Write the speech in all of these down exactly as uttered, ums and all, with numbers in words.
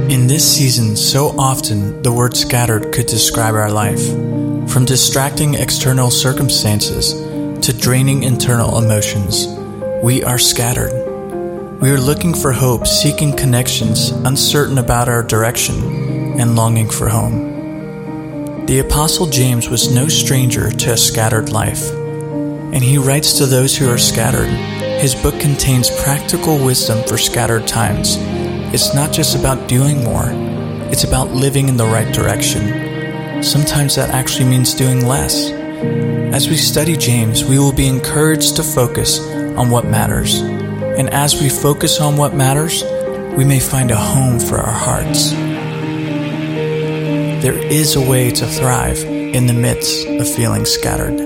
In this season, so often the word scattered could describe our life. From distracting external circumstances to draining internal emotions, we are scattered. We are looking for hope, seeking connections, uncertain about our direction, and longing for home. The Apostle James was no stranger to a scattered life, and he writes to those who are scattered. His book contains practical wisdom for scattered times. It's not just about doing more, it's about living in the right direction. Sometimes that actually means doing less. As we study James, we will be encouraged to focus on what matters. And as we focus on what matters, we may find a home for our hearts. There is a way to thrive in the midst of feeling scattered.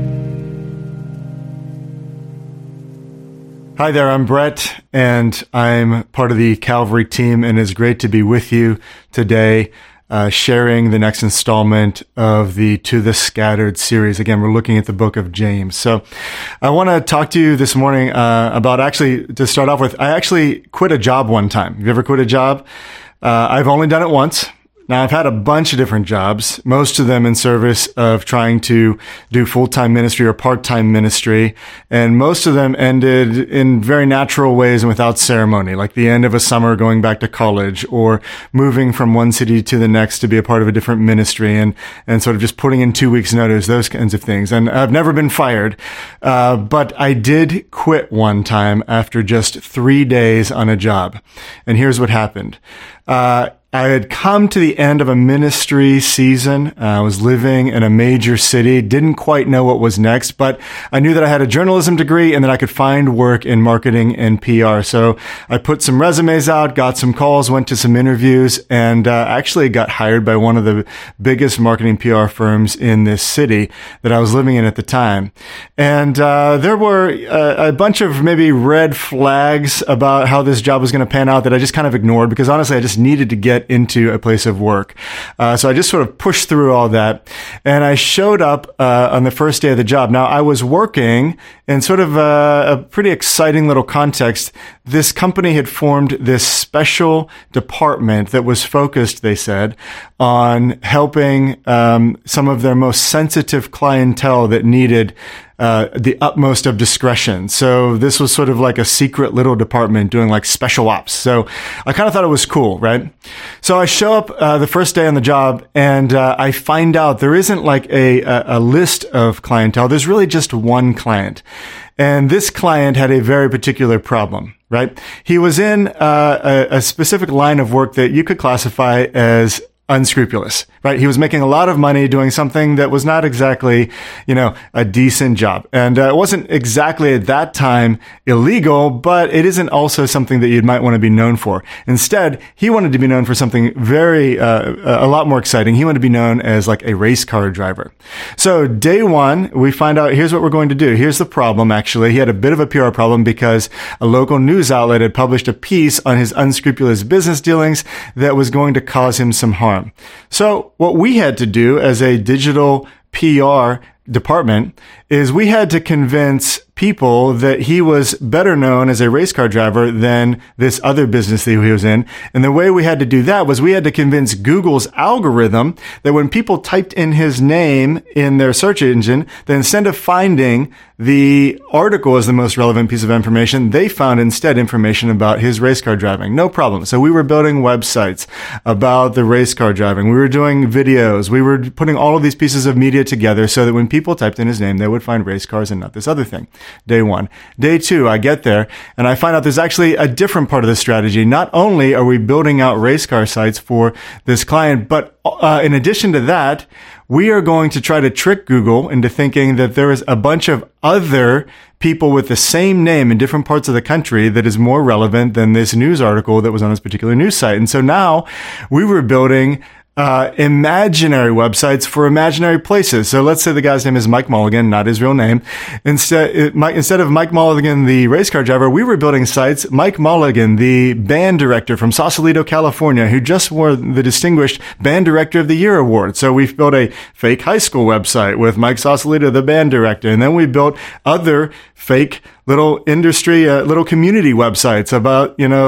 Hi there, I'm Brett, and I'm part of the Calvary team, and it's great to be with you today, uh, sharing the next installment of the To the Scattered series. Again, we're looking at the book of James. So I want to talk to you this morning uh, about actually, to start off with, I actually quit a job one time. Have you ever quit a job? Uh, I've only done it once. Now, I've had a bunch of different jobs, most of them in service of trying to do full-time ministry or part-time ministry, and most of them ended in very natural ways and without ceremony, like the end of a summer going back to college or moving from one city to the next to be a part of a different ministry and, and sort of just putting in two weeks' notice, those kinds of things. And I've never been fired, uh, but I did quit one time after just three days on a job. And here's what happened. Uh, I had come to the end of a ministry season. Uh, I was living in a major city, didn't quite know what was next, but I knew that I had a journalism degree and that I could find work in marketing and P R. So I put some resumes out, got some calls, went to some interviews, and uh, actually got hired by one of the biggest marketing P R firms in this city that I was living in at the time. And uh, there were a, a bunch of maybe red flags about how this job was going to pan out that I just kind of ignored because honestly, I just needed to get into a place of work. Uh, so I just sort of pushed through all that. And I showed up uh, on the first day of the job. Now, I was working in sort of a, a pretty exciting little context. This company had formed this special department that was focused, they said, on helping um, some of their most sensitive clientele that needed Uh, the utmost of discretion. So this was sort of like a secret little department doing like special ops. So I kind of thought it was cool, right? So I show up uh, the first day on the job and uh, I find out there isn't like a, a, a list of clientele. There's really just one client. And this client had a very particular problem, right? He was in uh, a, a specific line of work that you could classify as unscrupulous, right? He was making a lot of money doing something that was not exactly, you know, a decent job. And uh, it wasn't exactly at that time illegal, but it isn't also something that you might want to be known for. Instead, he wanted to be known for something very, uh, a lot more exciting. He wanted to be known as like a race car driver. So day one, we find out, here's what we're going to do. Here's the problem, actually. He had a bit of a P R problem because a local news outlet had published a piece on his unscrupulous business dealings that was going to cause him some harm. So what we had to do as a digital P R department is we had to convince people that he was better known as a race car driver than this other business that he was in. And the way we had to do that was we had to convince Google's algorithm that when people typed in his name in their search engine, that instead of finding the article as the most relevant piece of information, they found instead information about his race car driving. No problem. So we were building websites about the race car driving. We were doing videos. We were putting all of these pieces of media together so that when people typed in his name, they would find race cars and not this other thing. Day one. Day two, I get there and I find out there's actually a different part of the strategy. Not only are we building out race car sites for this client, but uh, in addition to that, we are going to try to trick Google into thinking that there is a bunch of other people with the same name in different parts of the country that is more relevant than this news article that was on this particular news site. And so now we were building Uh, imaginary websites for imaginary places. So let's say the guy's name is Mike Mulligan, not his real name. Instead, it, Mike, instead of Mike Mulligan, the race car driver, we were building sites. Mike Mulligan, the band director from Sausalito, California, who just won the Distinguished Band Director of the Year award. So we've built a fake high school website with Mike Sausalito, the band director. And then we built other fake little industry, uh, little community websites about, you know,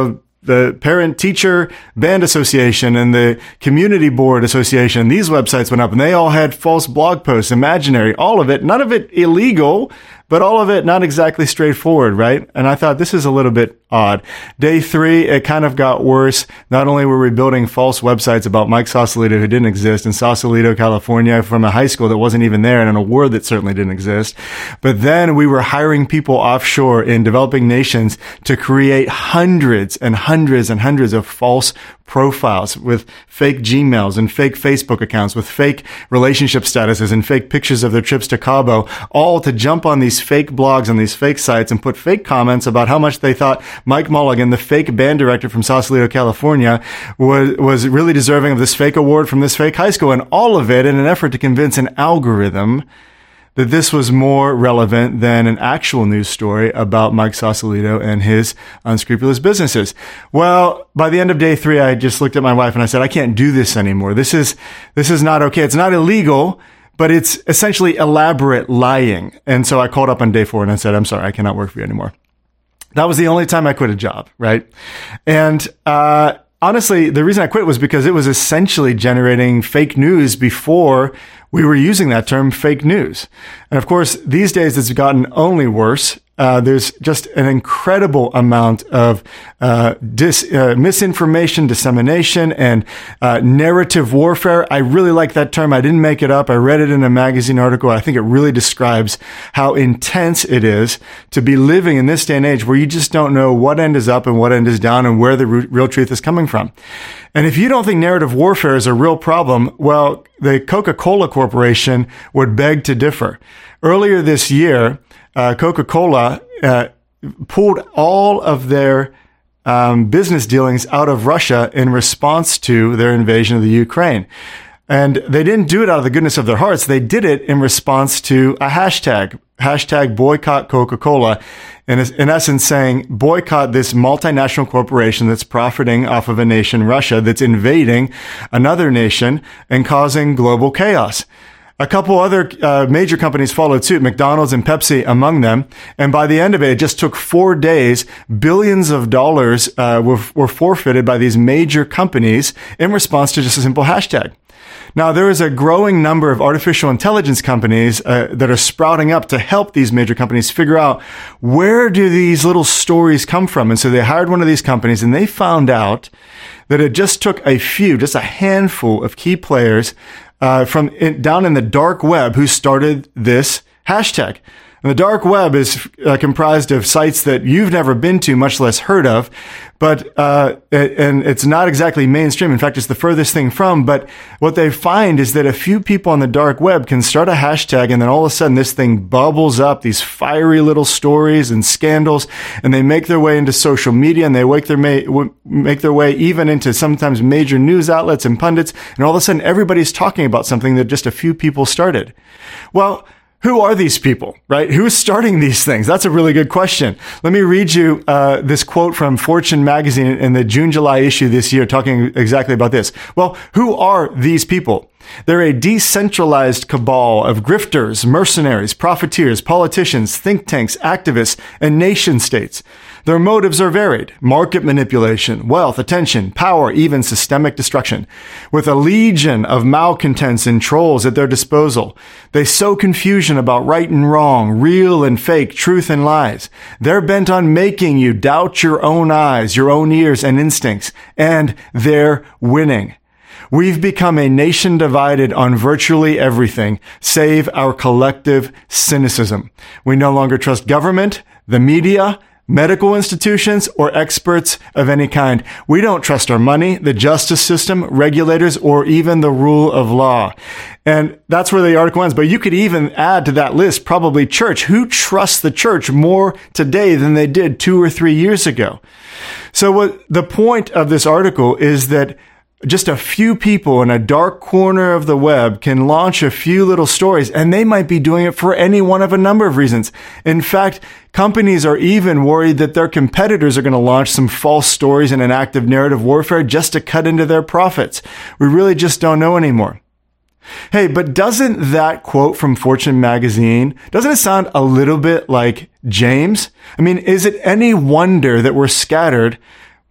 the Parent Teacher Band Association and the Community Board Association. These websites went up and they all had false blog posts, imaginary, all of it, none of it illegal, but all of it not exactly straightforward, right? And I thought this is a little bit odd. Day three, it kind of got worse. Not only were we building false websites about Mike Sausalito, who didn't exist, in Sausalito, California, from a high school that wasn't even there, and an award that certainly didn't exist, but then we were hiring people offshore in developing nations to create hundreds and hundreds and hundreds of false profiles with fake Gmails and fake Facebook accounts, with fake relationship statuses and fake pictures of their trips to Cabo, all to jump on these fake blogs and these fake sites and put fake comments about how much they thought Mike Mulligan, the fake band director from Sausalito, California, was, was really deserving of this fake award from this fake high school, and all of it in an effort to convince an algorithm that this was more relevant than an actual news story about Mike Sausalito and his unscrupulous businesses. Well, by the end of day three, I just looked at my wife and I said, I can't do this anymore. This is, this is not okay. It's not illegal, but it's essentially elaborate lying. And so I called up on day four and I said, I'm sorry, I cannot work for you anymore. That was the only time I quit a job, right? And, uh, honestly, the reason I quit was because it was essentially generating fake news before we were using that term, fake news. And of course, these days it's gotten only worse. Uh, there's just an incredible amount of uh, dis, uh, misinformation, dissemination, and uh, narrative warfare. I really like that term. I didn't make it up. I read it in a magazine article. I think it really describes how intense it is to be living in this day and age where you just don't know what end is up and what end is down and where the re- real truth is coming from. And if you don't think narrative warfare is a real problem, well, the Coca-Cola Corporation would beg to differ. Earlier this year, uh, Coca-Cola uh, pulled all of their um, business dealings out of Russia in response to their invasion of the Ukraine. And they didn't do it out of the goodness of their hearts. They did it in response to a hashtag, hashtag boycott Coca-Cola. And in essence saying, boycott this multinational corporation that's profiting off of a nation, Russia, that's invading another nation and causing global chaos. A couple other uh, major companies followed suit, McDonald's and Pepsi among them. And by the end of it, it just took four days. Billions of dollars uh, were, were forfeited by these major companies in response to just a simple hashtag. Now, there is a growing number of artificial intelligence companies uh, that are sprouting up to help these major companies figure out where do these little stories come from. And so they hired one of these companies and they found out that it just took a few, just a handful of key players uh, from in, down in the dark web who started this hashtag. And the dark web is uh, comprised of sites that you've never been to, much less heard of, but uh it, and it's not exactly mainstream. In fact, it's the furthest thing from. But what they find is that a few people on the dark web can start a hashtag, and then all of a sudden this thing bubbles up, these fiery little stories and scandals, and they make their way into social media, and they make their ma- make their way even into sometimes major news outlets and pundits, and all of a sudden everybody's talking about something that just a few people started. Well, who are these people, right? Who's starting these things? That's a really good question. Let me read you uh, this quote from Fortune magazine in the June-July issue this year talking exactly about this. Well, who are these people? They're a decentralized cabal of grifters, mercenaries, profiteers, politicians, think tanks, activists, and nation states. Their motives are varied: market manipulation, wealth, attention, power, even systemic destruction. With a legion of malcontents and trolls at their disposal, they sow confusion about right and wrong, real and fake, truth and lies. They're bent on making you doubt your own eyes, your own ears and instincts, and they're winning. We've become a nation divided on virtually everything, save our collective cynicism. We no longer trust government, the media, medical institutions, or experts of any kind. We don't trust our money, the justice system, regulators, or even the rule of law. And that's where the article ends. But you could even add to that list probably church. Who trusts the church more today than they did two or three years ago? So what the point of this article is that just a few people in a dark corner of the web can launch a few little stories, and they might be doing it for any one of a number of reasons. In fact, companies are even worried that their competitors are going to launch some false stories in an act of narrative warfare just to cut into their profits. We really just don't know anymore. Hey, but doesn't that quote from Fortune magazine, doesn't it sound a little bit like James? I mean, is it any wonder that we're scattered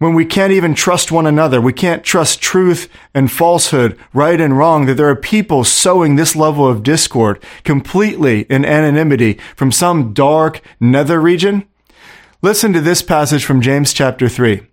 when we can't even trust one another, we can't trust truth and falsehood, right and wrong, that there are people sowing this level of discord completely in anonymity from some dark nether region? Listen to this passage from James chapter three.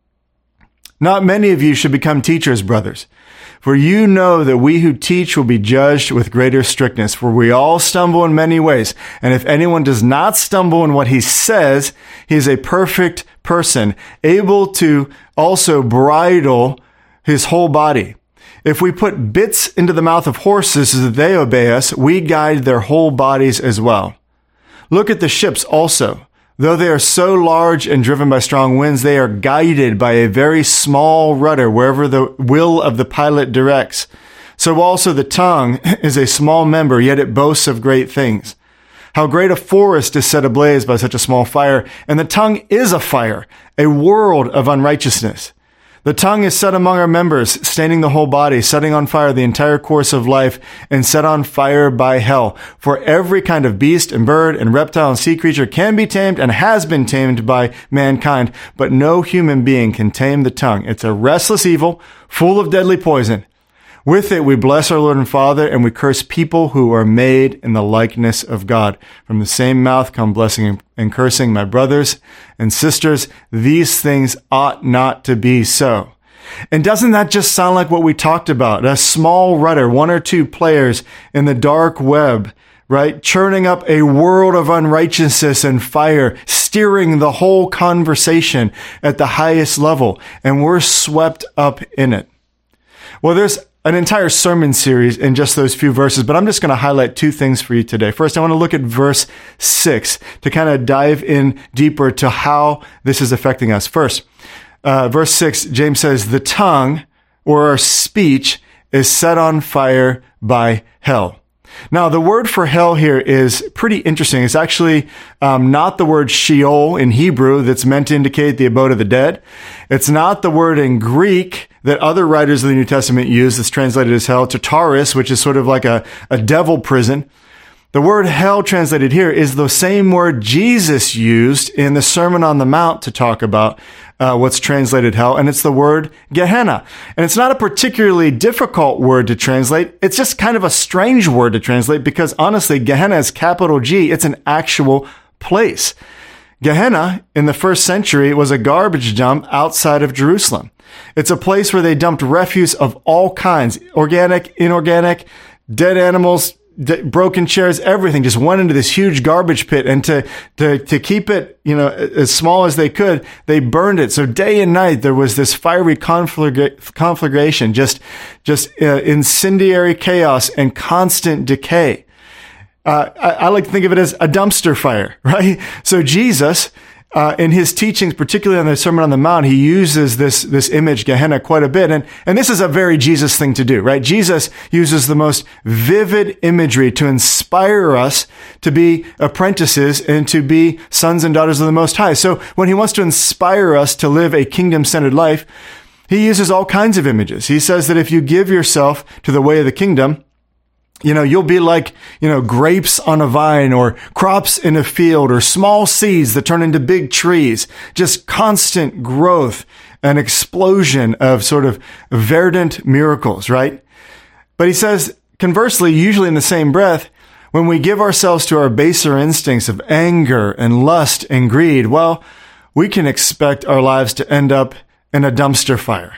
Not many of you should become teachers, brothers, for you know that we who teach will be judged with greater strictness, for we all stumble in many ways. And if anyone does not stumble in what he says, he is a perfect person, able to also bridle his whole body. If we put bits into the mouth of horses so that they obey us, we guide their whole bodies as well. Look at the ships also. Though they are so large and driven by strong winds, they are guided by a very small rudder wherever the will of the pilot directs. So also the tongue is a small member, yet it boasts of great things. How great a forest is set ablaze by such a small fire, and the tongue is a fire, a world of unrighteousness. The tongue is set among our members, staining the whole body, setting on fire the entire course of life, and set on fire by hell. For every kind of beast and bird and reptile and sea creature can be tamed and has been tamed by mankind, but no human being can tame the tongue. It's a restless evil, full of deadly poison. With it we bless our Lord and Father, and we curse people who are made in the likeness of God. From the same mouth come blessing and cursing. My brothers and sisters, these things ought not to be so. And doesn't that just sound like what we talked about? A small rudder, one or two players in the dark web, right? Churning up a world of unrighteousness and fire, steering the whole conversation at the highest level, and we're swept up in it. Well, there's an entire sermon series in just those few verses, but I'm just going to highlight two things for you today. First, I want to look at verse six to kind of dive in deeper to how this is affecting us. First, uh, verse six, James says, the tongue or our speech is set on fire by hell. Now, the word for hell here is pretty interesting. It's actually um, not the word Sheol in Hebrew that's meant to indicate the abode of the dead. It's not the word in Greek that other writers of the New Testament use that's translated as hell, Tartarus, which is sort of like a, a devil prison. The word hell translated here is the same word Jesus used in the Sermon on the Mount to talk about uh, what's translated hell, and it's the word Gehenna. And it's not a particularly difficult word to translate. It's just kind of a strange word to translate because, honestly, Gehenna is capital G. It's an actual place. Gehenna, in the first century, was a garbage dump outside of Jerusalem. It's a place where they dumped refuse of all kinds, organic, inorganic, dead animals, d- broken chairs, everything just went into this huge garbage pit. And to, to, to keep it, you know, as small as they could, they burned it. So day and night, there was this fiery conflagra- conflagration, just, just uh, incendiary chaos and constant decay. Uh, I, I like to think of it as a dumpster fire, right? So Jesus, Uh, in his teachings, particularly on the Sermon on the Mount, he uses this, this image, Gehenna, quite a bit. And, and this is a very Jesus thing to do, right? Jesus uses the most vivid imagery to inspire us to be apprentices and to be sons and daughters of the Most High. So when he wants to inspire us to live a kingdom-centered life, he uses all kinds of images. He says that if you give yourself to the way of the kingdom, you know, you'll be like, you know, grapes on a vine or crops in a field or small seeds that turn into big trees, just constant growth, an explosion of sort of verdant miracles, right? But he says, conversely, usually in the same breath, when we give ourselves to our baser instincts of anger and lust and greed, well, we can expect our lives to end up in a dumpster fire.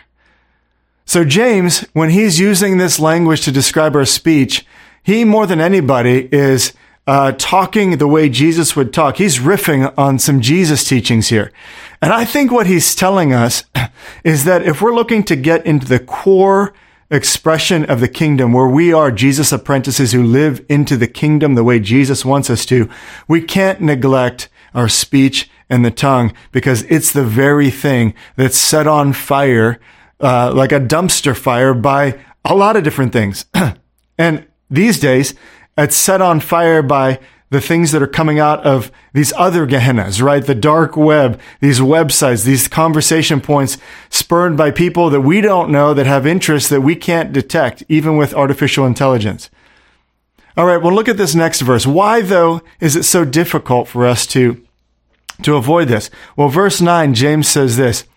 So James, when he's using this language to describe our speech, he more than anybody is uh, talking the way Jesus would talk. He's riffing on some Jesus teachings here. And I think what he's telling us is that if we're looking to get into the core expression of the kingdom, where we are Jesus apprentices who live into the kingdom the way Jesus wants us to, we can't neglect our speech and the tongue because it's the very thing that's set on fire Uh, like a dumpster fire by a lot of different things. And these days, it's set on fire by the things that are coming out of these other Gehennas, right? The dark web, these websites, these conversation points spurned by people that we don't know that have interests that we can't detect, even with artificial intelligence. All right, well, look at this next verse. Why, though, is it so difficult for us to, to avoid this? Well, verse nine, James says this,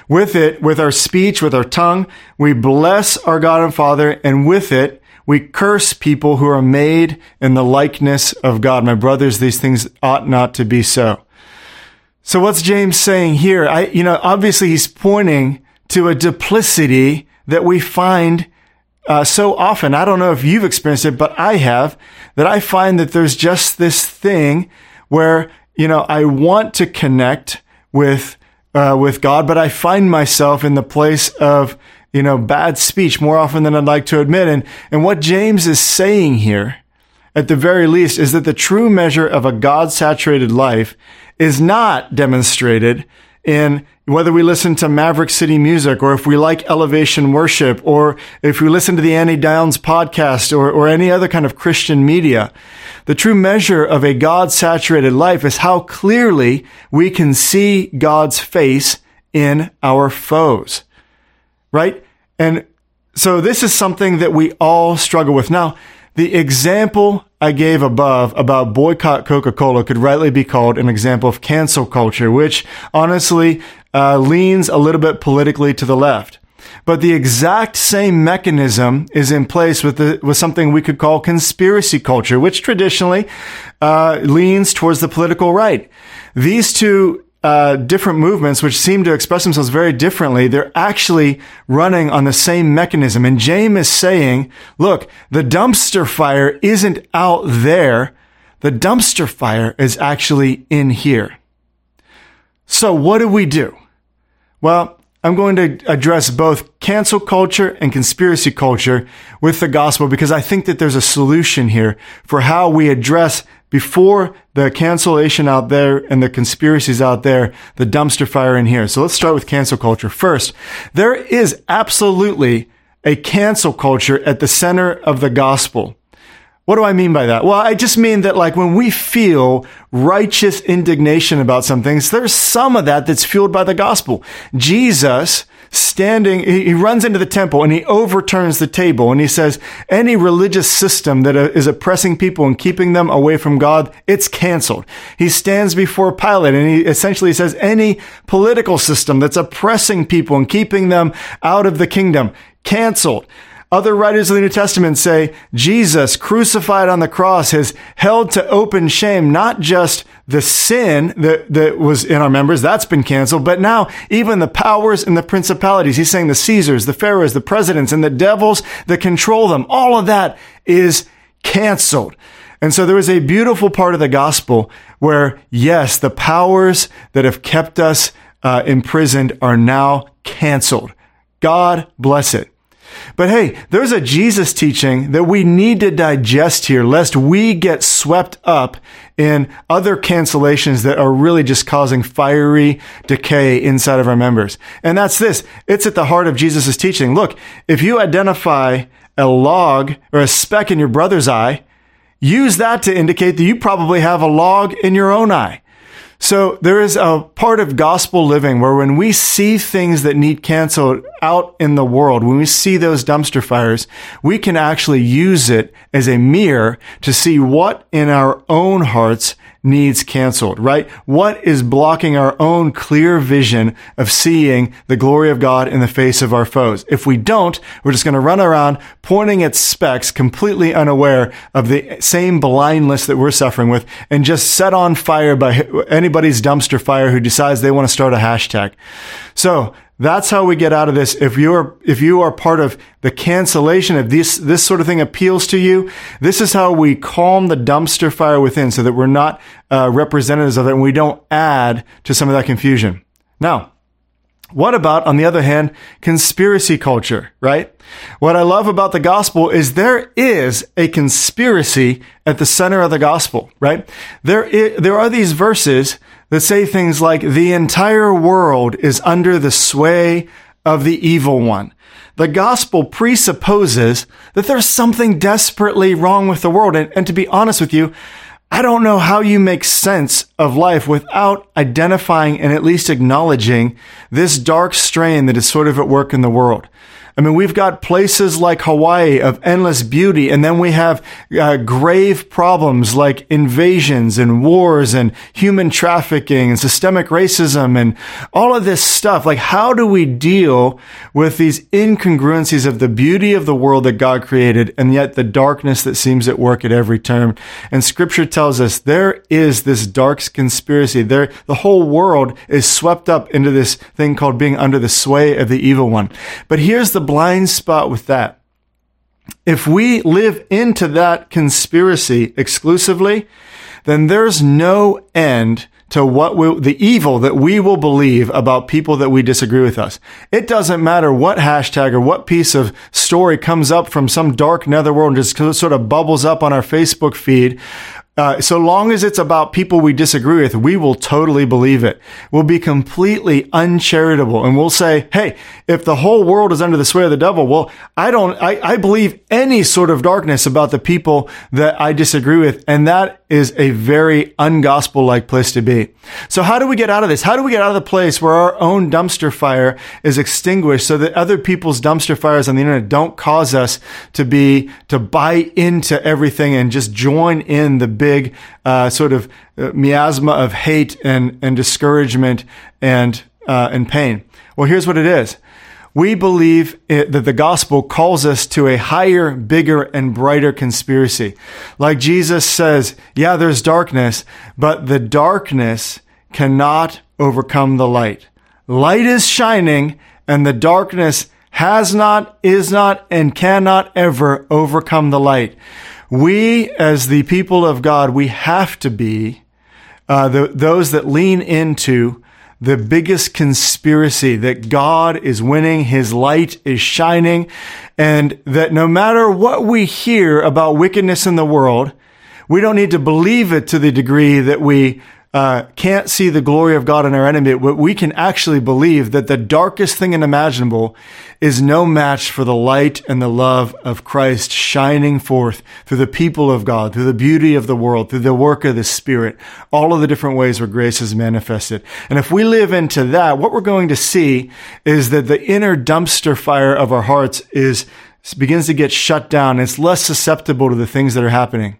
With it, with our speech, with our tongue, we bless our God and Father, and with it, we curse people who are made in the likeness of God. My brothers, these things ought not to be so. So what's James saying here? I, you know, obviously he's pointing to a duplicity that we find uh, so often. I don't know if you've experienced it, but I have, that I find that there's just this thing where, you know, I want to connect with, uh, with God, but I find myself in the place of, you know, bad speech more often than I'd like to admit. And, and what James is saying here, at the very least, is that the true measure of a God-saturated life is not demonstrated in whether we listen to Maverick City music, or if we like elevation worship, or if we listen to the Annie Downs podcast, or, or any other kind of Christian media. The true measure of a God-saturated life is how clearly we can see God's face in our foes. Right? And so this is something that we all struggle with. Now, the example I gave above about boycott Coca-Cola could rightly be called an example of cancel culture, which honestly uh, leans a little bit politically to the left. But the exact same mechanism is in place with the, with something we could call conspiracy culture, which traditionally uh, leans towards the political right. These two Uh, different movements, which seem to express themselves very differently, they're actually running on the same mechanism. And James is saying, look, the dumpster fire isn't out there. The dumpster fire is actually in here. So what do we do? Well, I'm going to address both cancel culture and conspiracy culture with the gospel, because I think that there's a solution here for how we address, before the cancellation out there and the conspiracies out there, the dumpster fire in here. So let's start with cancel culture. First, there is absolutely a cancel culture at the center of the gospel. What do I mean by that? Well, I just mean that, like, when we feel righteous indignation about some things, there's some of that that's fueled by the gospel. Jesus standing, he runs into the temple and he overturns the table and he says, any religious system that is oppressing people and keeping them away from God, it's canceled. He stands before Pilate and he essentially says, any political system that's oppressing people and keeping them out of the kingdom, canceled. Other writers of the New Testament say Jesus crucified on the cross has held to open shame not just the sin that, that was in our members, that's been canceled, but now even the powers and the principalities. He's saying the Caesars, the pharaohs, the presidents, and the devils that control them, all of that is canceled. And so there is a beautiful part of the gospel where, yes, the powers that have kept us uh, imprisoned are now canceled. God bless it. But hey, there's a Jesus teaching that we need to digest here, lest we get swept up in other cancellations that are really just causing fiery decay inside of our members. And that's this. It's at the heart of Jesus' teaching. Look, if you identify a log or a speck in your brother's eye, use that to indicate that you probably have a log in your own eye. So there is a part of gospel living where when we see things that need canceled out in the world, when we see those dumpster fires, we can actually use it as a mirror to see what in our own hearts needs canceled, right? What is blocking our own clear vision of seeing the glory of God in the face of our foes? If we don't, we're just going to run around pointing at specks, completely unaware of the same blindness that we're suffering with, and just set on fire by anybody's dumpster fire who decides they want to start a hashtag. So that's how we get out of this. If you're, if you are part of the cancellation, if this, this sort of thing appeals to you, this is how we calm the dumpster fire within so that we're not uh, representatives of it and we don't add to some of that confusion. Now, what about, on the other hand, conspiracy culture, right? What I love about the gospel is there is a conspiracy at the center of the gospel, right? There is, there are these verses that say things like, the entire world is under the sway of the evil one. The gospel presupposes that there's something desperately wrong with the world. And, and to be honest with you, I don't know how you make sense of life without identifying and at least acknowledging this dark strain that is sort of at work in the world. I mean, we've got places like Hawaii of endless beauty, and then we have uh, grave problems like invasions and wars and human trafficking and systemic racism and all of this stuff. Like, how do we deal with these incongruencies of the beauty of the world that God created and yet the darkness that seems at work at every turn? And Scripture tells us there is this dark conspiracy. There, the whole world is swept up into this thing called being under the sway of the evil one. But here's the blind spot with that. If we live into that conspiracy exclusively, then there's no end to what will, the evil that we will believe about people that we disagree with us. It doesn't matter what hashtag or what piece of story comes up from some dark netherworld and just sort of bubbles up on our Facebook feed. Uh, so long as it's about people we disagree with, we will totally believe it. We'll be completely uncharitable, and we'll say, hey, if the whole world is under the sway of the devil, well, I don't, I, I believe any sort of darkness about the people that I disagree with. And that is a very ungospel-like place to be. So how do we get out of this? How do we get out of the place where our own dumpster fire is extinguished so that other people's dumpster fires on the internet don't cause us to be, to buy into everything and just join in the big uh, sort of uh, miasma of hate and, and discouragement and, uh, and pain? Well, here's what it is. We believe it, that the gospel calls us to a higher, bigger, and brighter conspiracy. Like Jesus says, yeah, there's darkness, but the darkness cannot overcome the light. Light is shining, and the darkness has not, is not, and cannot ever overcome the light. We, as the people of God, we have to be uh, the, those that lean into the biggest conspiracy that God is winning, His light is shining, and that no matter what we hear about wickedness in the world, we don't need to believe it to the degree that we uh, can't see the glory of God in our enemy. We can actually believe that the darkest thing unimaginable is no match for the light and the love of Christ shining forth through the people of God, through the beauty of the world, through the work of the Spirit, all of the different ways where grace is manifested. And if we live into that, what we're going to see is that the inner dumpster fire of our hearts is begins to get shut down. It's less susceptible to the things that are happening.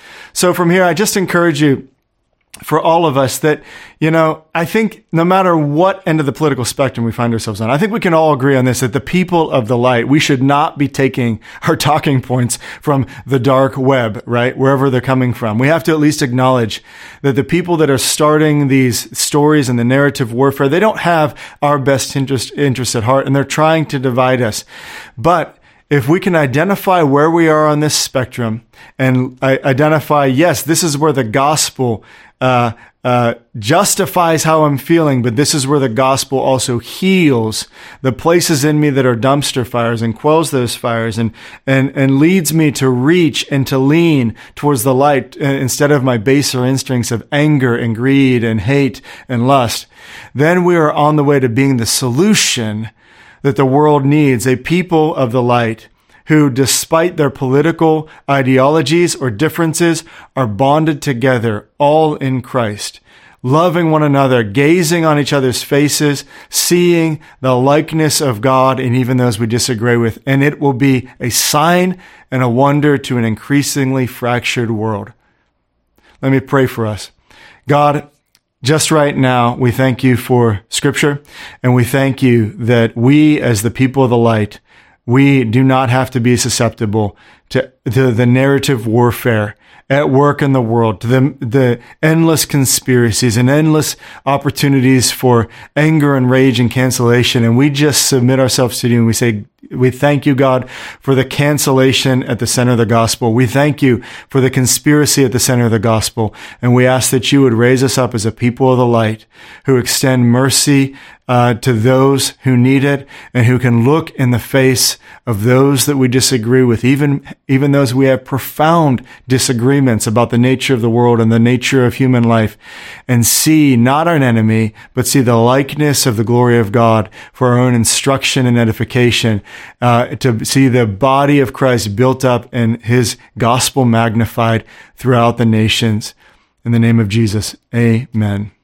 So from here, I just encourage you, for all of us, that, you know, I think no matter what end of the political spectrum we find ourselves on, I think we can all agree on this, that the people of the light, we should not be taking our talking points from the dark web, right? Wherever they're coming from. We have to at least acknowledge that the people that are starting these stories and the narrative warfare, they don't have our best interest, interest at heart, and they're trying to divide us. But if we can identify where we are on this spectrum and identify, yes, this is where the gospel uh, uh, justifies how I'm feeling, but this is where the gospel also heals the places in me that are dumpster fires and quells those fires and, and, and leads me to reach and to lean towards the light instead of my baser instincts of anger and greed and hate and lust. Then we are on the way to being the solution that the world needs, a people of the light who, despite their political ideologies or differences, are bonded together, all in Christ, loving one another, gazing on each other's faces, seeing the likeness of God in even those we disagree with. And it will be a sign and a wonder to an increasingly fractured world. Let me pray for us. God, just right now, we thank you for Scripture, and we thank you that we, as the people of the light, we do not have to be susceptible to, to the narrative warfare at work in the world, to the, the endless conspiracies and endless opportunities for anger and rage and cancellation. And we just submit ourselves to you, and we say, we thank you, God, for the cancellation at the center of the gospel. We thank you for the conspiracy at the center of the gospel. And we ask that you would raise us up as a people of the light who extend mercy uh, to those who need it, and who can look in the face of those that we disagree with, even, even those we have profound disagreements about the nature of the world and the nature of human life, and see not our enemy, but see the likeness of the glory of God for our own instruction and edification. Uh, to see the body of Christ built up and his gospel magnified throughout the nations. In the name of Jesus, amen.